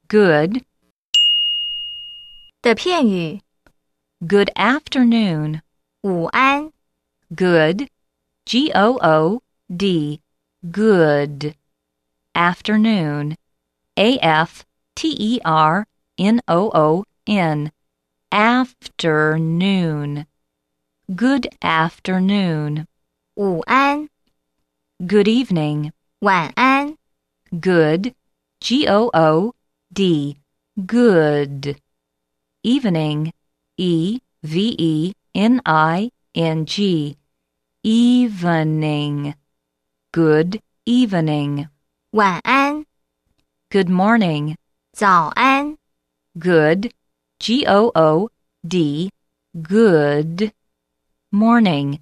good 的片语 good afternoon 午安 good G-O-O-D good afternoon A-F-T-E-R-N-O-O-N afternoon good afternoon 午安 good evening 晚安 good G-O-O-D good evening E-V-E-N-I-N-G evening good evening 晚安 good morning 早安 good G-O-O-D good morning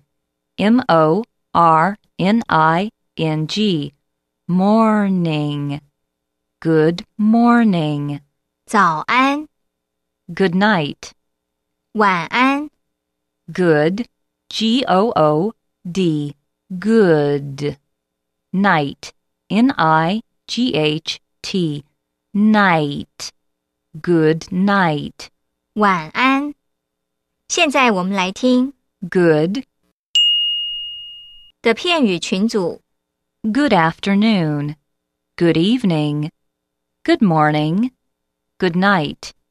M-O-R-N-I-N-G morning good morning 早安 good night 晚安 good G-O-O-D good night N-I-G-H-T night good night 晚安现在我们来听 good 的片语群组 good afternoon good evening good morning good night